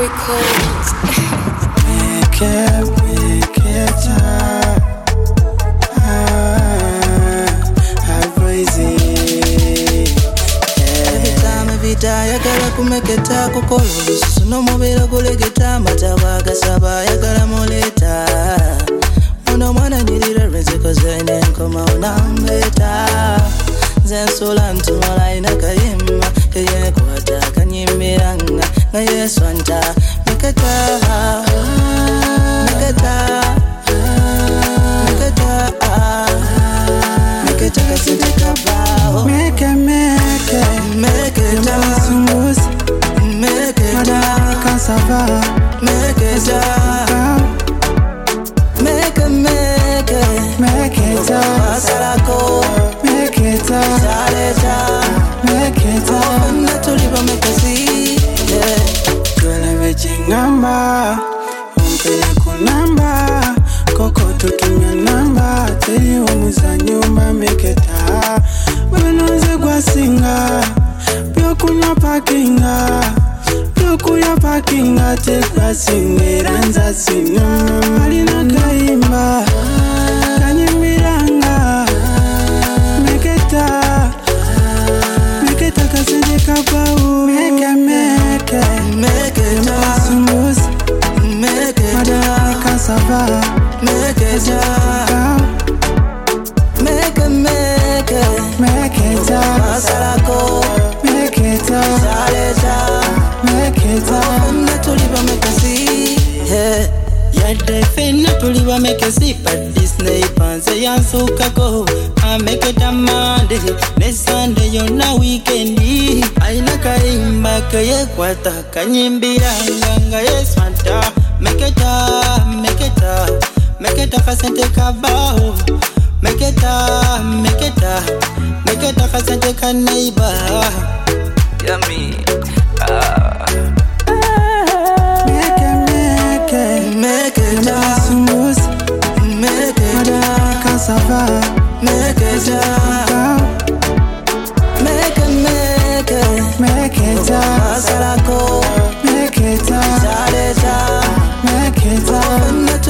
Records. Make it every time yagala kumeketa kukola olususu n'omubiro gulegeta mataba gasaba yagala muleta muno mwana nyirira lwenzikoze n'enkoma onambeta nze nsula ntunula ina kayimba keyekwata kanyimiranga nga yeswanta meketa kasente kabao make it sungus make it cassava make it salako make it saleta make it natuliba make see twala vechingamba umpele kunamba koko tutumya namba teli omuzanyuma make it wenoze gwasinga byokunya parkinga tekwasingira nzasina alina kayimba kanyimiranga meketa kasende kabau meke sungus madara kasava meketa salako meketa saleta meketa natuliba mekasi yadde fenna tuliba mekasi but Disney panze yansukako ameketa Monday ne Sunday yonna weekend aina kayimba keyekwata kanyimbiranga nga yeswanta meketa kasente kabao meketa kasente ka neighbor yummy make it sungus make it cassava make it salako make it saleta make it